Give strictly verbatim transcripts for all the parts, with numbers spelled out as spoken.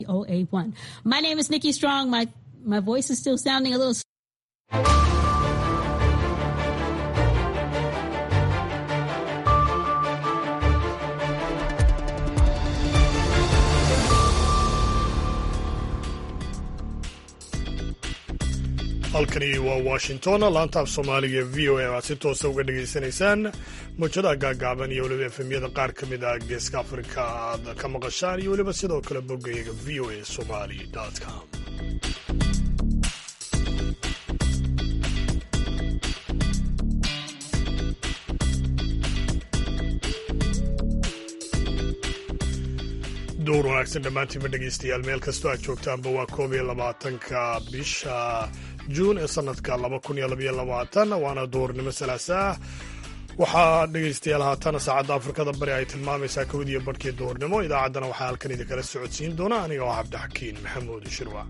O A one. My name is Nikki Strong. My my voice is still sounding a little. halkani waa washington laantaaf soomaaliga v o a aad si toosa uga dhegaysanaysaan mawjadaha gaagaaban iyo weliba efemyada qaar ka mid ah geeska afrika aad ka maqashaan iyo weliba sidoo kale boggayaga v o a somali com. duur wanaagsan dhammaantiinba dhegaystayaal meel kastoo aad joogtaanba waa koob iyo labaatanka bisha juun ee sanadka laba kun iyo labaiyo labaatan waana duurnimo salaasa ah waxaa dhegaystayaal haatana saacadda afrikada bari ay tilmaamaysaa kowdiiyo barhkii duurnimo idaacaddana waxaa halkan idinkala socodsiin doona aniga oo cabdixakiin maxamuud shirwac.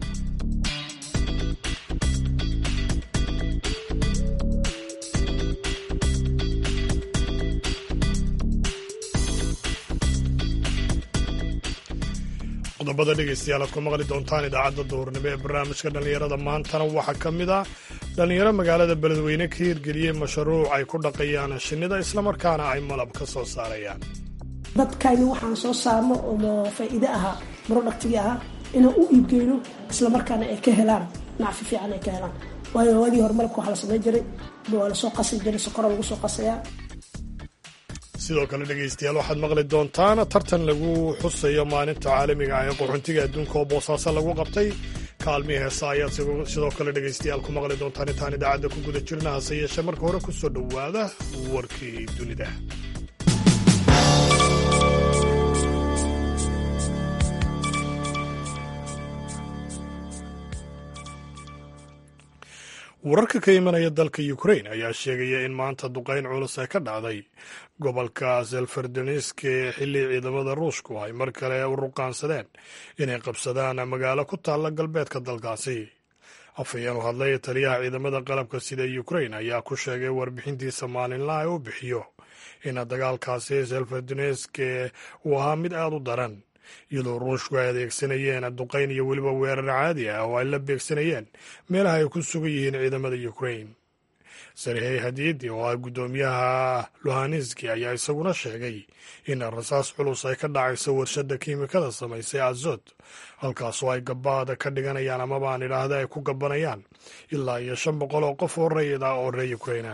qodobada dhegaystayaal aad ku maqli doontaan idaacadda duurnimo ee barnaamijka dhallinyarada maantana waxaa ka mid ah dhallinyaro magaalada beledweyne ka hirgeliyey mashruuc ay ku dhaqayaan shinnida islamarkaana ay malab ka soo saarayaan. dadkayni waxaan soo saarno oo faa'iido ahaa productigi ahaa inaan u iibgeyno islamarkaana ay ka helaan nacfi fiican ay ka helaan waayo waagii hore malabka waxaa la samayn jiray waa la soo qasi jiray sokora lagu soo qasayaa. sidoo kale dhegaystayaal waxaad maqli doontaan tartan lagu xusayo maalinta caalamiga ah ee qaxoontiga adduunka oo boosaaso lagu qabtay kaalmihii heesa ayaad sidoo kale dhegaystayaal ku maqli doontaan intaan idaacadda ku guda jirna hase yeeshee marka hore ku soo dhowaada warkii dunida. wararka ka imanaya dalka ukrain ayaa sheegaya in maanta duqayn culus ay ka dhacday gobolka selferdonisk ee xilli ciidamada ruushku ay mar kale u ruqaansadeen inay qabsadaan magaalo ku taalla galbeedka dalkaasi. afhayeen u hadlay taliyaha ciidamada qalabka sida ukrain ayaa ku sheegay warbixintiisa maalinlaha ee u bixiyo in dagaalkaasi selferdonisk uu ahaa mid aad u daran iyadoo ruushku ay adeegsanayeen duqayn iyo weliba weerar caadi ah oo ay la beegsanayeen meelaha ay ku sugan yihiin ciidamada ukrain. sarihey hadiidi oo ah guddoomiyaha luhanski ayaa isaguna sheegay in rasaas culus ay ka dhacayso warshadda kiimikada samaysay azot halkaasoo ay gabaada ka dhiganayaan amaba aan idhaahda ay ku gabanayaan ilaa iyo shan boqol oo qof oo rayid ah oo reer ukraina.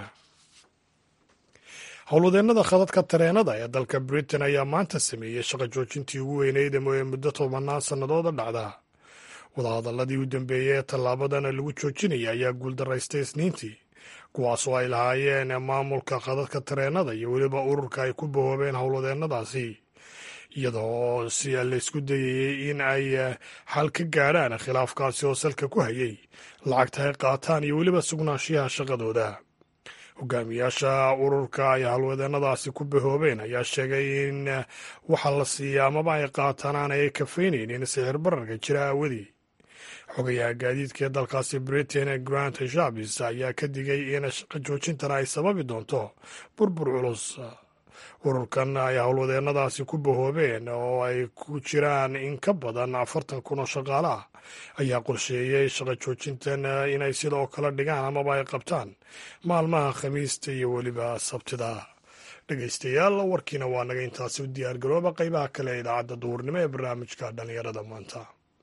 howlwadeennada khadadka tareenada ee dalka britain ayaa maanta sameeyey shaqo joojintii ugu weyneyd ee muddo tobanaan sannadooda dhacda. wadahadalladii u dambeeyey ee tallaabadana lagu joojinaya ayaa guuldaraystay isniintii kuwaasoo ay lahaayeen maamulka khadadka tareenada iyo weliba ururka ay ku bahoobeen howlwadeennadaasi iyadoo si laysku dayayey in ay xal ka gaadhaan khilaafkaasi oo salka ku hayay lacagta ay qaataan iyo weliba sugnaanshiyaha shaqadooda. hogaamiyaasha ururka ay halwadeennadaasi ku bahoobeen ayaa sheegay in waxa la siiya amaba ay qaataan aan ay kafaynaynin sixir bararka jira aawadii. xogayaha gaadiidka ee dalkaasi britain grant shabis ayaa ka digay in shaqo joojintan ay sababi doonto burbur culus. ururkan ay howlwadeennadaasi ku bahoobeen oo ay ku jiraan in ka badan afartan kun oo shaqaale ah ayaa qorsheeyey shaqo joojintan inay sidoo kale dhigaan amaba ay qabtaan maalmaha khamiista iyo weliba sabtida. dhegaystayaal warkiina waa naga intaasi u diyaar garooba qaybaha kale ee idaacadda duhurnimo ee barnaamijka dhallinyarada maanta.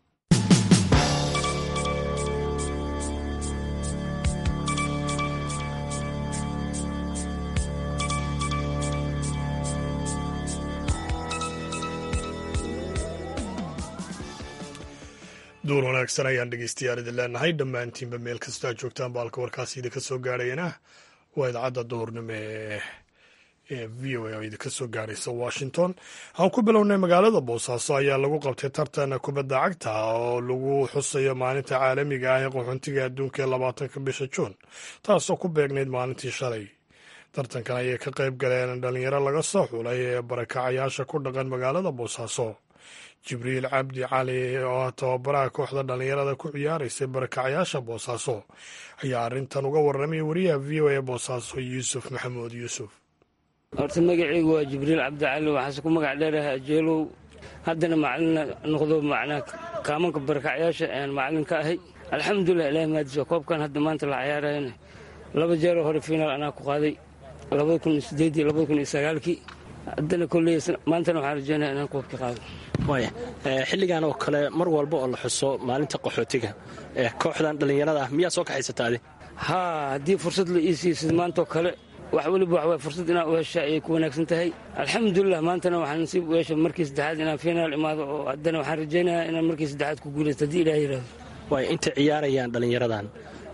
duur wanaagsan ayaan dhegaystayaal idin leenahay dhammaantiinba meel kastoo aad joogtaan baalka warkaasi idinka soo gaarayana waa idaacadda duurnimo ee v o a oo idinka soo gaaraysa washington. aan ku bilownay magaalada boosaaso ayaa lagu qabtay tartan kubadda cagta oo lagu xusayo maalinta caalamiga ah ee qaxoontiga adduunka ee labaatanka bisha juun taasoo ku beegnayd maalintii shalay. tartankan ayay ka qayb galeen dhallinyaro laga soo xulay ee barakacayaasha ku dhaqan magaalada boosaaso. jibriil cabdi cali oo ah tababaraha kooxda dhallinyarada ku ciyaaraysay barakacayaasha boosaaso ayaa arrintan uga warramay wariyaha v o a boosaaso yuusuf maxamuud yuusuf. horta magacaygu waa jibriil cabdi cali waxaase ku magac dheeraha ajeelow haddana macalin noqdo macnaha kaamanka barakacyaasha ayaan macalin ka ahay alxamdulilah ilahi maadiisa koobkan hadda maanta la cayaarayana laba jeeroo hore finaal anaa ku qaaday labada kun iyo sideed iyo labada kun iyo sagaalkii haddana kolley maantana waxaan rajeynaya inaan koobka qaado waaya xilligan oo kale mar walba oo la xuso maalinta qaxootiga ee kooxdan dhallinyarada ah miyaa soo kaxaysata adi haa haddii fursad la ii siisid maantaoo kale wax weliba waxway fursad inaa u hesha ayay ku wanaagsan tahay alxamdulilah maantana waxaan nasiib u yeesha markii saddexaad inaan finaal imaado oo haddana waxaan rajaynayaa inaan markii saddexaad ku guulaysto haddii ilaah yidhaahdo waaya intay ciyaarayaan dhallinyaradan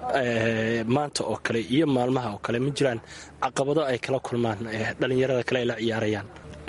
maanta oo kale iyo maalmaha oo kale ma jiraan caqabado ay kala kulmaan dhallinyarada kale ay la ciyaarayaan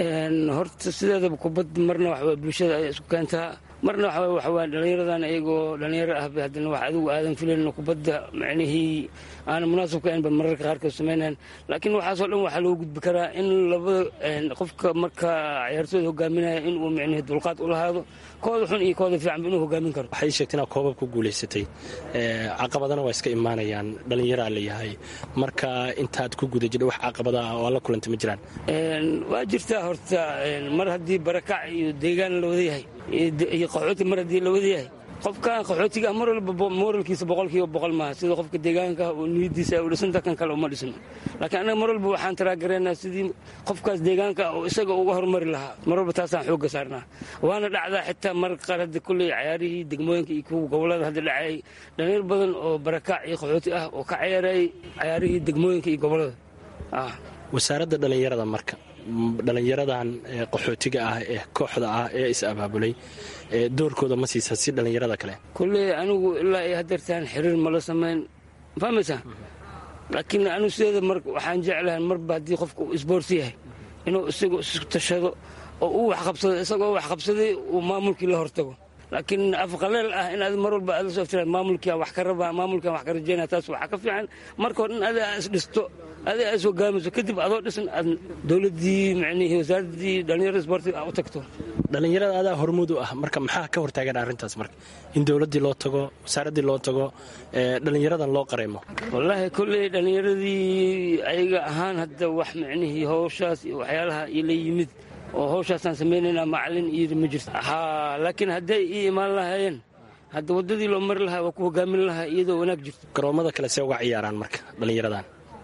horta sideedaba kubadda marna waxaway bulshada ay isku keentaa marna waxaway waxawaa dhallinyaradan iyagoo dhallinyaro ahba haddana wax adigu aadan filayno kubadda macnihii aana munaasabka ahaynba mararka qaarkood samaynayan laakiin waxaasoo dhan waxaa loo gudbi karaa in labada qofka marka ciyaartooda hogaaminaya inuu micnihii dulqaad u lahaado kooda xun iyo kooda fiicanba inuu hogaamin karo waxay sheegtay inaad koobab ku guulaysatay caqabadana waa iska imaanayaan dhallinyaraa leeyahay marka intaad ku guda jidha wax caqabada ah oo aan la kulantay ma jiraan waa jirtaa horta mar haddii barakac iyo deegaan la wada yahay iyo qaxooti mar haddii la wada yahay qofkan qaxootiga ah mar walba moralkiisa boqolkiiba boqol maaha sida qofka deegaanka oo niyadiisa ay u dhisanta kan kale uma dhisno laakiin annaga mar walba waxaan taraagaraynaa sidii qofkaas deegaanka oo isaga uga hormari lahaa mar walba taasaan xoogga saarnaa waana dhacdaa xitaa mararka qaar hadda kulley cayaarihii degmooyinka iyo kuwa gobollada hadda dhacayay dhallinyar badan oo barakaac iyo qaxooti ah oo ka cayaarayay cayaarihii degmooyinka iyo gobollada wasaaradda dhallinyarada marka dhallinyaradan qaxootiga ah ee kooxda ah ee is abaabulay doorkooda ma siisa si dhallinyarada kale kulley anigu ilaa iyo hadeertaan xiriir mala samayn fahmaysaa laakiin anigu sideeda mar waxaan jeclahay marba haddii qofka uu isboorti yahay inuu isagu isku tashado oo uu waxqabsado isagoo waxqabsaday uu maamulkii la hortago laakiin afqaleel ah inaad mar walba aad la soo ftiraad maamulkiiaan wax ka rabaa maamulkiaan wax ka rajaynaya taas waxaa ka fiican marka hore in adaa isdhisto adaa is hogaamiso kadib adoo dhisan aad dowladdii micnihii wasaaraddii dhallinyarada isboortiga u tagto dhallinyarada adaa hormuud u ah marka maxaa ka hortaagan arrintaas marka in dowladdii loo tago wasaaraddii loo tago dhallinyaradan loo qaraymo wallaahi kolley dhallinyaradii ayaga ahaan hadda wax micnihii howshaas iyo waxyaalaha ila yimid oo hawshaasaan samaynaynaa macalin iyo ma jirto haa laakiin hadday ii imaan lahaayeen hadda waddadii loo mari lahaa waa ku hogaamin lahaa iyadoo wanaag jirto garoommada kale see uga ciyaaraan marka dhallinyaradan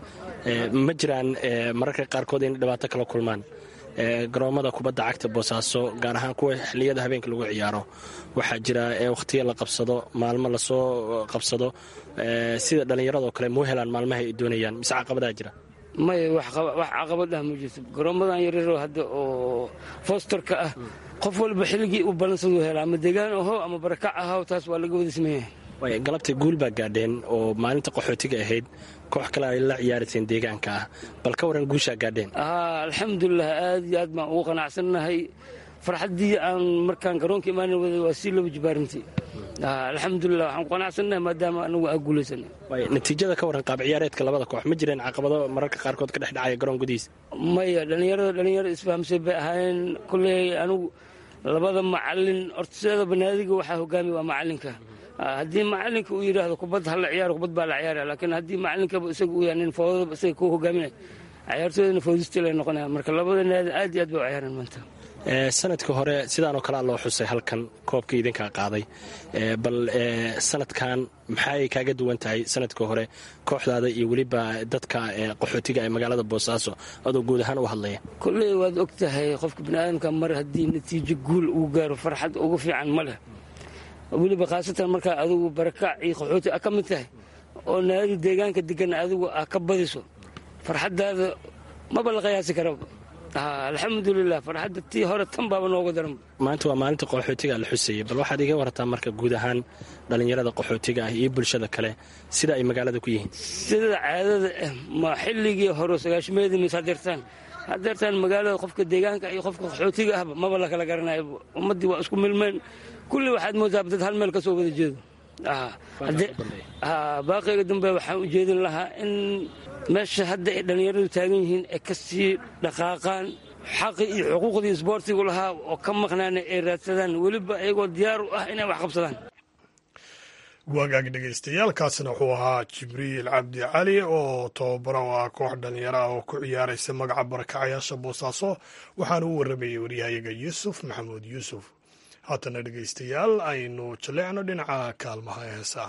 ma jiraan mararka qaarkood inay dhibaato kala kulmaan garoommada kubadda cagta boosaaso gaar ahaan kuwa xilliyada habeenka lagu ciyaaro waxaa jira wakhtiya la qabsado maalmo lasoo qabsado sida dhallinyaradoo kale mau helaan maalmaha ay doonayaan mise caqabadaa jira maya wax caqabad ah ma jirto garoommadan yaryaroo hadda oo fosterka ah qof walba xilligii u balansaduu helaa ama deegaan aho ama barakac ahaw taas waa laga wada sameeyahay galabtay guul baa gaadheen oo maalinta qaxootiga ahayd koox kale ay la ciyaarayseen deegaanka ah bal ka waran guushaa gaadheen alxamdulilah aad iyo aad baan ugu qanacsannahay farxaddii aan markaan garoonka imaanin waday waa sii laba jibaarintii alxamdulilah waxaan ku qanacsannahay maadaama anagu aa guulaysanay natiijada ka warran qaab ciyaareedka labada koox ma jireen caqabado mararka qaarkood ka dhex dhacaya garoon gudihiisa maya dhallinyarada dhallinyaro isfahamsay bay ahaayeen kulley anigu labada macalin horta banaadiga waxaa hogaamiya waa macalinka haddii macalinka uu yidhaahdo kubadda hala ciyaaro kubad baa la ciyaaraya laakiin haddii macalinkaba isaga uu yahay nin foodadaba isaga kuu hogaaminaya ciyaartoodana foodistii lay noqonaya marka labada naadi aad iyo aad bay u ciyaareen maanta sanadkii hore sidaanoo kalea loo xusay halkan koobkii idinkaa qaaday bal sanadkan maxaay kaaga duwan tahay sanadkii hore kooxdaada iyo weliba dadka qaxootiga ee magaalada boosaaso adoo guud ahaan u hadlaya kolley waad og tahay qofka biniaadamka mar haddii natiijo guul uu gaaro farxad ugu fiican ma leh weliba khaasatan markaa adigu barakaac iyo qaxooti a ka mid tahay oo naadi deegaanka degan adigu a ka badiso farxaddaada maba la qiyaasi karaba alxamdulilah farxadda tii hore tan baaba nooga daran maanta waa maalinta qaxootiga la xusayay bal waxaad iga warrataa marka guud ahaan dhallinyarada qaxootiga ah iyo bulshada kale sida ay magaalada ku yihiin sida caadada ah ma xilligii hore sagaashameedii mis hadeertaan hadeertaan magaalada qofka deegaanka iyo qofka qaxootiga ahba maba la kala garanayo ummaddii waa isku milmeen kulli waxaad moodaa dad hal meel ka soo wada jeedo baaqiga dambe waxaan u jeedin lahaa in meesha hadda ay dhallinyaradu taagan yihiin ay ka sii dhaqaaqaan xaqii iyo xuquuqdii isboortigu lahaa oo ka maqnaana ay raadsadaan weliba iyagoo diyaar u ah inay wax qabsadaan wagaag dhegaystayaaalkaasina wuxuu ahaa jibriil cabdi cali oo tababaro oo ah koox dhallinyaro ah oo ku ciyaaraysa magaca barakacayaasha boosaaso waxaana u warramayay waryahayaga yuusuf maxamuud yuusuf. haatana dhegaystayaal aynu jaleecno dhinaca kaalmaha ee heesaha.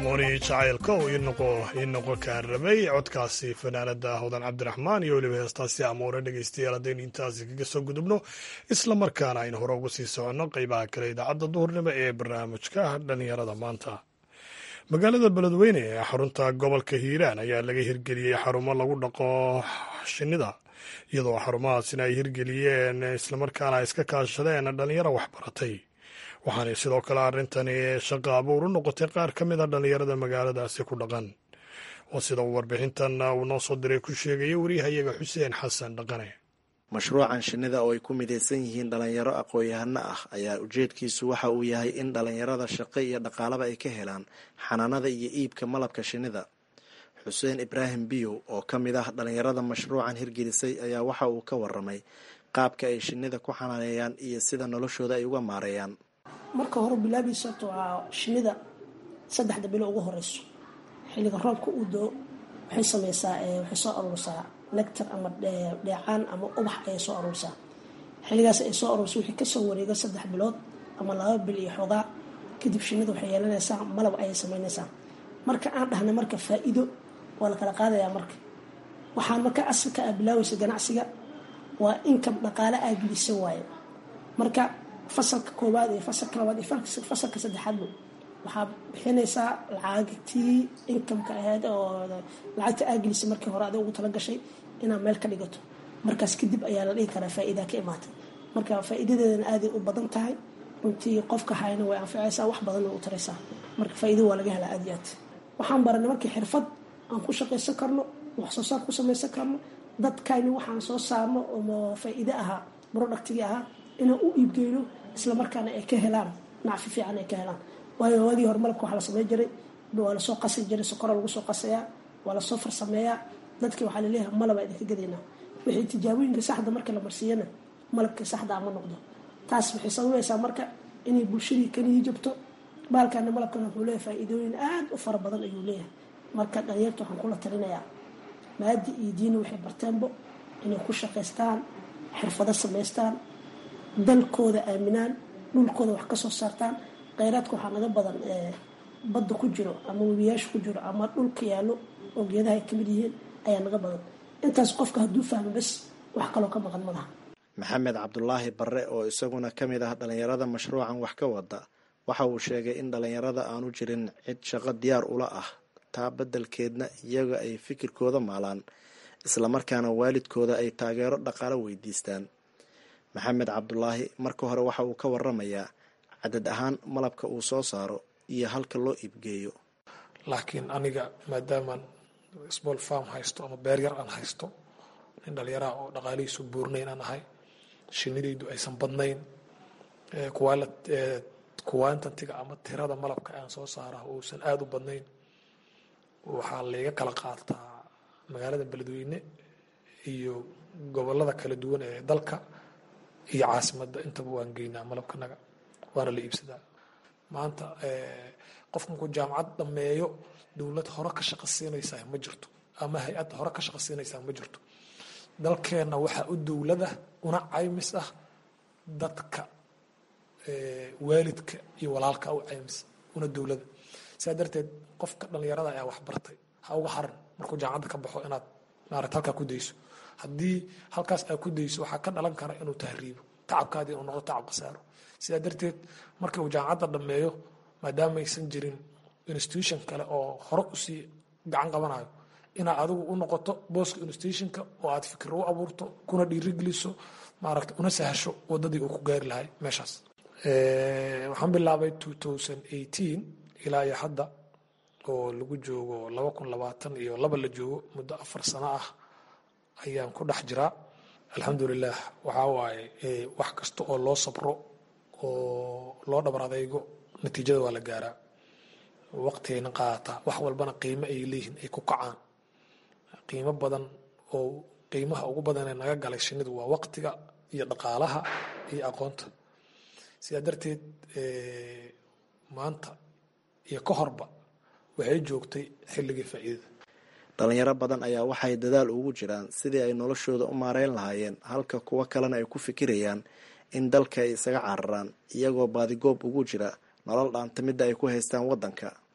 amoori jacaylka uu inoqo kaarabay codkaasi fanaanada hodan cabdiraxmaan iyo weliba heestaasi amoore dhegeystayaal haddaynu intaasi kaga soo gudubno isla markaana aynu hore uga sii soconno qeybaha kale idaacadda duhurnimo ee barnaamijka dhalinyarada maanta magaalada beledweyne ee xarunta gobolka hiiraan ayaa laga hirgeliyey xarumo lagu dhaqo shinnida iyadoo xarumahaasina ay hirgeliyeen islamarkaana ay iska kaashadeen dhalinyaro waxbaratay waxaanay sidoo kale arrintani shaqo abuur u noqotay qaar ka mid a dhallinyarada magaaladaasi ku dhaqan oo sida uu warbixintan uu noo soo diray ku sheegaya wariyahayaga xuseen xasan dhaqane mashruucan shinnida oo ay ku midaysan yihiin dhalinyaro aqoon-yahano ah ayaa ujeedkiisu waxa uu yahay in dhalinyarada shaqo iyo dhaqaalaba ay ka helaan xanaanada iyo iibka malabka shinnida xuseen ibraahim biyow oo ka mid ah dhalinyarada mashruucan hirgelisay ayaa waxa uu ka waramay qaabka ay shinnida ku xanaaneeyaan iyo sida noloshooda ay uga maareeyaan. marka hore bilaabaysa waa shinnida saddexda bilo ugu horeyso xilliga roobka uu doo waxay sameysaa waxay soo urursaa nectar ama dheecaan ama ubax ay soo urursaa xilligaas ay soo ururso wixii kasoo wareega saddex bilood ama laba bil iyo xoogaa kadib shinnida waxay yeelanaysaa malab ayay sameynaysaa marka aan dhahna marka faa'iido waa la kala qaadayaa marka waxaan marka asalka ah bilaawaysa ganacsiga waa income dhaqaale aa gelisa waaye marka fasalka koowaad iyo fasalka labaad iyo fasalka saddexaad waxaa bixinaysaa lacagtii incomeka ahayd oo lacagta aa gelisa markii hore adiga ugu tala gashay inaad meel ka dhigato markaas kadib ayaa la dhihi karaa faa'iidaa ka imaatay marka faa'iidadeedana aaday u badan tahay runtii qofka hayna way anficaysaa wax badan way u taraysaa marka faa'iido waa laga helaa aad iyo aad waxaan baranay markii xirfad aan ku shaqaysan karno wax soo saar ku samaysan karno dadkayni waxaan soo saarno oo faa'iido ahaa productigii ahaa inaan u iibgeyno isla markaana ay ka helaan nacfi fiican ay ka helaan waayo waagii hore malabka waxaa la sameyn jiray waa lasoo qasi jiray sokora lagu soo qasayaa waa lasoo farsameeyaa dadkii waxaa laleeyahay malaba idinka gadaynaa wixii tijaabooyinka saxda marka la marsiiyana malabka saxda ama noqdo taas waxay sababaysaa marka inay bulshadii kaniyi jabto baalkaana malabkana wuxuu leeyahay faa'iidooyin aad u fara badan ayuu leeyahay marka dhalinyarta waxaan kula talinayaa maadi iyo diini waxay barteenbo inay ku shaqaystaan xirfado samaystaan dalkooda aaminaan dhulkooda wax ka soo saartaan kheyraadka waxaa naga badan badda ku jiro ama webiyaasha ku jiro ama dhulka yaallo oo geedaha ay kamid yihiin ayaa naga badan intaas qofka hadduu fahmo bas wax kaloo ka maqan malaha. maxamed cabdulaahi barre oo isaguna ka mid ah dhalinyarada mashruucan wax ka wada waxa uu sheegay in dhalinyarada aanu jirin cid shaqo diyaar ula ah taa beddelkeedna iyaga ay fikirkooda maalaan islamarkaana waalidkooda ay taageero dhaqaalo weydiistaan. maxamed cabdulaahi marka hore waxa uu ka waramayaa cadad ahaan malabka uu soo saaro iyo halka loo iibgeeyo. laakiin aniga maadaamaan small farm haysto ama beer yar aan haysto nin dhalinyaraha oo dhaqaalihiisu buurnayn aan ahay shinnidaydu aysan badnayn kuwaantantiga ama tirada malabka aan soo saara uusan aada u badnayn waxaa layga kala qaataa magaalada beledweyne iyo gobolada kala duwan ee dalka iyo caasimadda intaba waan geynaa malabkanaga waana la iibsadaa. maanta qof markuu jaamacad dhameeyo dowlad hore ka shaqa siinaysaa ma jirto ama hay-ad hore ka shaqa siinaysaa ma jirto. dalkeenna waxaa u dowlada una caymis ah dadka waalidka iyo walaalka u caymis una dowlada. sidaa darteed qofka dhalinyarada ayaa wax bartay ha uga haran markuu jaamacadda ka baxo inaad maarata halkaa ku dayso. haddii halkaas aad ku dayso waxaa ka dhalan kara inuu tahriibo tacabkaadii inuu noqdo tacab khasaaro. sidaa darteed marka uu jaamacadda dhameeyo maadaama aysan jirin institution kale oo hore usii gacan qabanayo inaad adigu u noqoto booska institutionka oo aad fikiro u abuurto kuna dhiirigeliso maaragta una sahasho wadadii uu ku gaari lahay meeshaas. waxaan bilaabay two thousand eighteen ilaa iyo hadda oo lagu joogo laba kun labaatan iyo laba la joogo muddo afar sano ah ayaan ku dhex jiraa. alxamdulilah waxaa waaye wax kasta oo loo sabro oo loo dhabar adaygo natiijada waa la gaaraa. waqtigayna qaadataa wax walbana qiimo ay leeyihiin ay ku kacaan. qiimo badan oo qiimaha ugu badan ee naga galay shinnidu waa waqtiga iyo dhaqaalaha iyo aqoonta. sidaa darteed maanta iyo ka horba waxay joogtay xilligii faa'iidada. dhalinyaro badan ayaa waxay dadaal ugu jiraan sidii ay noloshooda u maareyn lahaayeen halka kuwo kalena ay ku fikirayaan in dalka ay isaga cararaan iyagoo baadigoob ugu jira nolol dhaanta midda ay ku haystaan waddanka.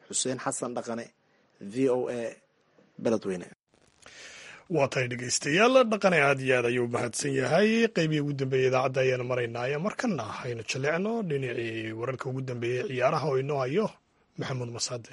xuseen xasan dhaqane v o a beledweyne. waa tahay dhegaystayaal dhaqane aad iyo aad ayuu mahadsan yahay qeybihii ugu dambeeyey idaacadda ayaanu maraynaaye markana haynu jaleecno dhinacii wararka ugu dambeeyey ciyaaraha oo inoo hayo maxamuud masaade.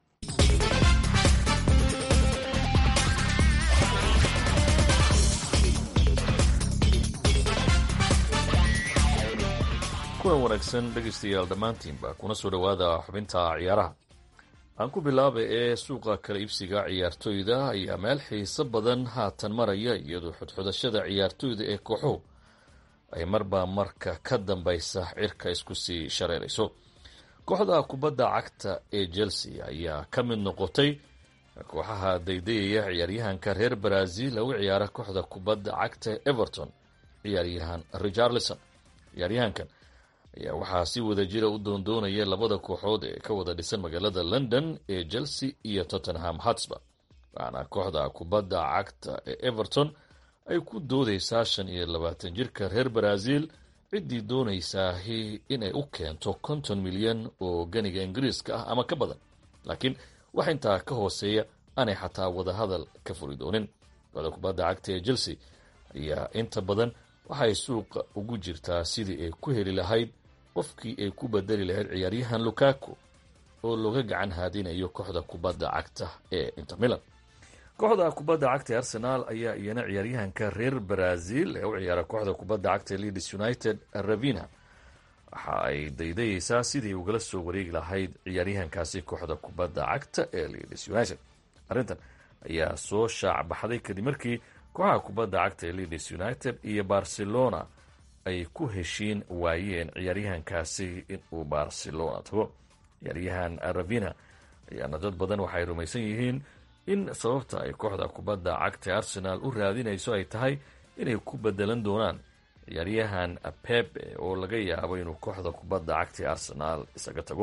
kuwan wanaagsan dhegaystayaal dhammaantiinba kuna soo dhowaada xubinta ciyaaraha. aan ku bilaaba ee suuqa kala iibsiga ciyaartoyda ayaa meel xiiso badan haatan maraya iyadoo xudxudashada ciyaartoyda ee kooxuhu ay marba marka ka dambaysa cirka isku sii shareerayso. kooxda kubadda cagta ee Chelsea ayaa ka mid noqotay kooxaha daydayaya ciyaaryahanka reer Brazil lagu ciyaara kooxda kubadda cagta Everton ciyaaryahan Richarlison. ciyaaryahankan ayaa waxaa si wada jira u doondoonaya labada kooxood ee ka wada dhisan magaalada London ee Chelsea iyo Tottenham Hotspur. waxaana kooxda kubadda cagta ee Everton ay ku doodaysaa shan iyo labaatan jirka reer Brazil ciddii doonaysaa inay u keento konton milyan oo ganiga Ingiriiska ah ama ka badan, laakiin wax intaa ka hooseeya aanay xataa wadahadal ka furi doonin. kooxda kubadda cagta ee Chelsea ayaa inta badan waxay suuqa ugu jirtaa sidii ay ku heli lahayd qofkii ay ku bedeli lahayd ciyaaryahan Lukaku oo looga gacan haadinayo kooxda kubadda cagta ee Inter Milan. kooxda kubadda cagta ee Arsenal ayaa iyana ciyaaryahanka reer Brazil ee u ciyaara kooxda kubadda cagta ee Leeds United Rafinha waxa ay daydayaysaa sidii ugala soo wareegi lahayd ciyaaryahankaasi kooxda kubadda cagta ee Leeds United. arrintan ayaa soo shaac baxday kadib markii kooxaha kubadda cagta ee Leeds United iyo Barcelona ay ku heshiin waayeen ciyaaryahankaasi inuu Barcelona tago. ciyaaryahan Rafinha ayaana dad badan waxay rumaysan yihiin in sababta ay kooxda kubadda cagta ee Arsenal u raadinayso ay tahay inay ku bedelan doonaan ciyaaryahan Pepe oo laga yaabo inuu kooxda kubadda cagta ee Arsenal isaga tago.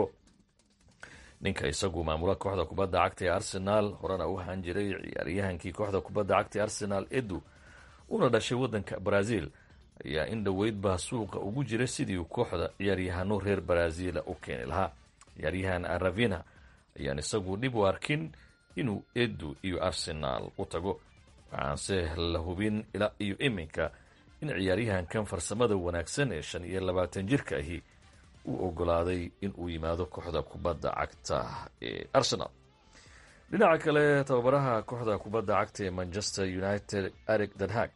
ninka isagu maamula kooxda kubadda cagta ee Arsenal horena u ahaan jiray ciyaaryahankii kooxda kubadda cagta ee Arsenal Edu una dhashay wadanka Brazil ayaa in dhoweydba suuqa ugu jiray sidii kooxda ciyaaryahano reer Brazil u keeni lahaa. ciyaaryahan Rafinha ayaan isagu dhib u arkin inuu Edu iyo Arsenal u tago, waxaanse la hubin ilaa iyo iminka in ciyaaryahankan farsamada wanaagsan ee shan iyo labaatan jirka ahi uu ogolaaday inuu yimaado kooxda kubadda cagta ee Arsenal. dhinaca kale tababaraha kooxda kubadda cagta ee Manchester United Erik ten Hag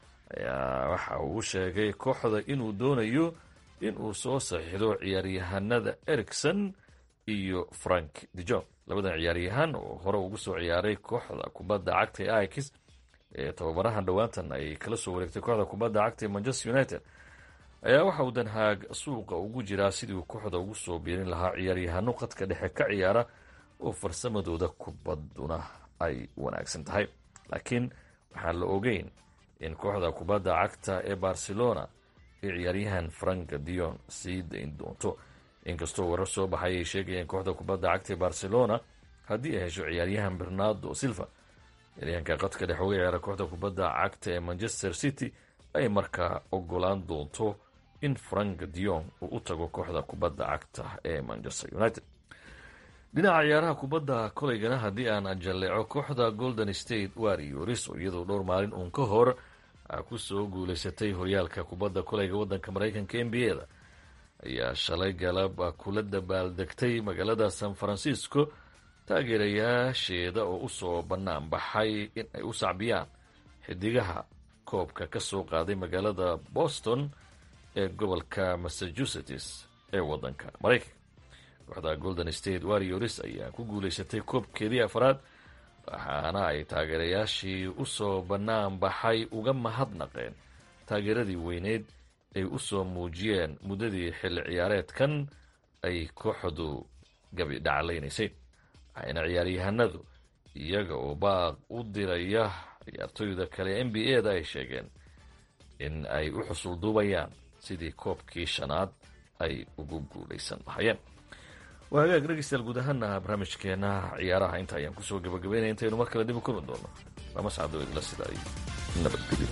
ayaa waxa uu sheegay kooxda inuu doonayo inuu soo saxiixdo ciyaaryahanada Eriksen iyo Frank de Jong. labadan ciyaaryahan oo hore ugu soo ciyaaray kooxda kubadda cagta ee Ajax ee tababarahan dhowaantan ay kala soo wareegtay kooxda kubadda cagta ee Manchester United ayaa waxa uu ten Hag suuqa ugu jiraa sidii uu kooxda ugu soo biirin lahaa ciyaaryahano qadka dhexe ka ciyaara oo farsamadooda kubadduna ay wanaagsan tahay. laakiin waxaan la ogeyn in kooxda kubadda cagta ee Barcelona ee ciyaaryahan Frank de Jong sii dayn doonto, inkastoo warar soo baxay ay sheegayeen kooxda kubadda cagta ee Barcelona haddii ay hesho ciyaaryahan Bernardo Silva ciyaaryahanka qadka dhexe uga ciyaara kooxda kubadda cagta ee Manchester City ay markaa ogolaan doonto in Frank de Jong uu u tago kooxda kubadda cagta ee Manchester United. dhinaca ciyaaraha kubadda kolaygana haddii aan jalleeco kooxda Golden State Warriors oo iyadoo dhowr maalin uun ka hor ku soo guulaysatay horyaalka kubadda kolayga wadanka Mareykanka N B A-da ayaa shalay galab kula dabaaldegtay magaalada San Francisco taageerayaasheeda oo usoo bannaan baxay in ay u sacbiyaan xidigaha koobka ka soo qaaday magaalada Boston ee gobolka Massachusetts ee wadanka Mareykanka. kooxda Golden State Warriors ayaa ku guulaysatay koobkeedii afraad, waxaana ay taageerayaashii usoo bannaan baxay uga mahadnaqeen taageeradii weyneed ay u soo muujiyeen muddadii xilli ciyaareedkan ay kooxdu gabi dhaclaynaysay. waxayna ciyaaryahanadu iyaga oo baaq u diraya ciyaartoyda kale N B A-da ay sheegeen in ay u xusul duubayaan sidii koobkii shanaad ay ugu guulaysan lahayeen. waa hagaag dhegeystayaal guud ahaana barnaamijkeena ciyaaraha inta ayaan kusoo gabagabeynaya intaynu mar kale dib u kulmi doono lama sacdo idla sida ay nabadgelyo.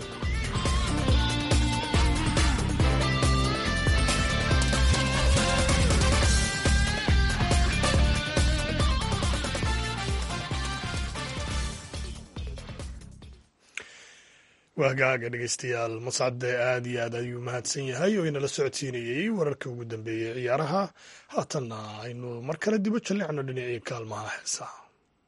waagaaga dhegeystayaal mascade aad iyo aad ayuu mahadsan yahay oo inala socodsiinayey wararkii ugu dambeeyey ciyaaraha. haatanna aynu mar kale dibo jallicno dhinacii kaalmaha heesaha.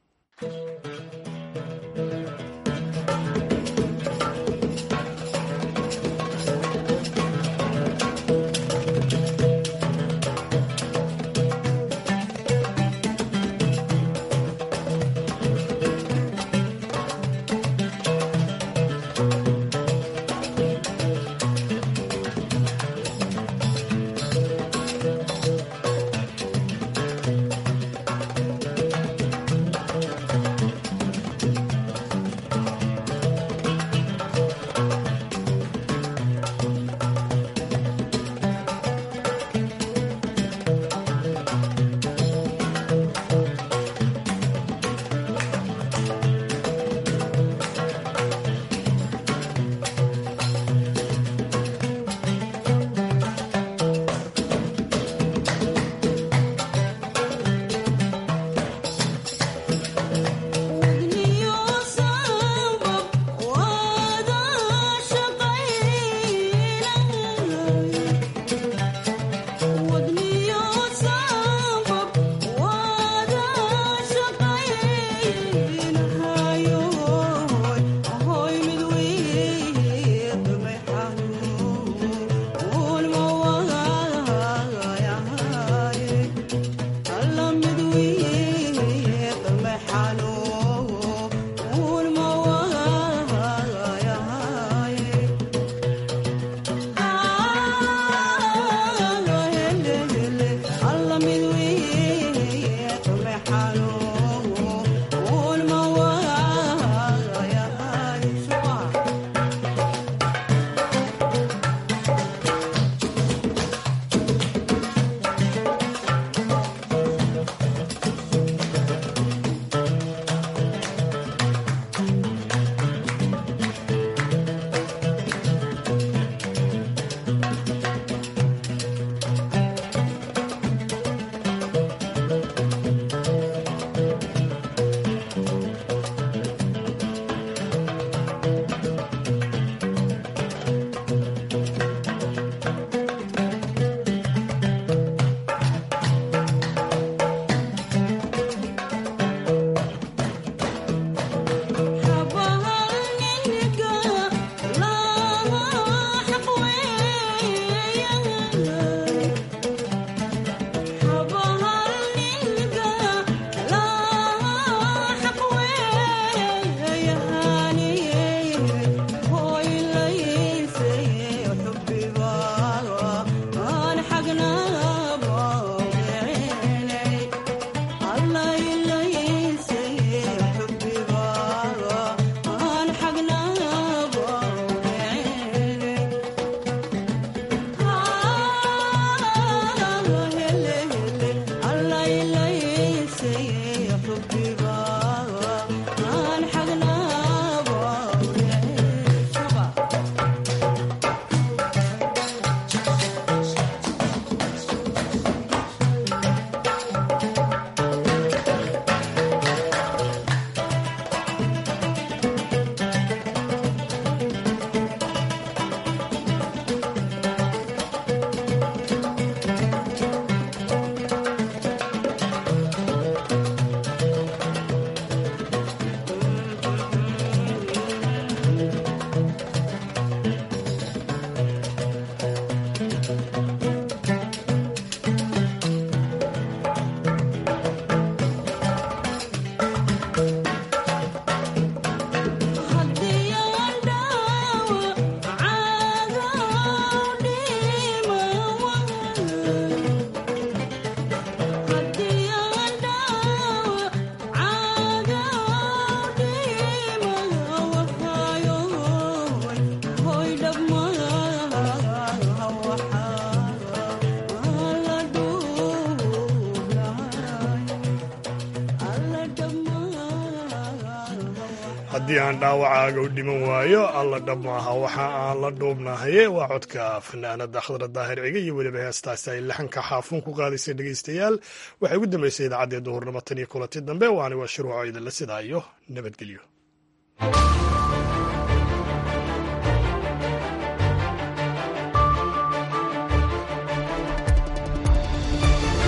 haddii aan dhaawacaaga u dhiman waayo alla dhab maaha waxa aan la dhuubnahaye waa codka fanaanada khadra daahir ciga iyo weliba heestaasi ay laxanka xaafuun ku qaadaysay dhegaystayaal waxay ugu dambaysay idaacaddee duhurnimo tan iyo kulanti dambe waani waa shirwaco idinla sidaa iyo nabadgelyo.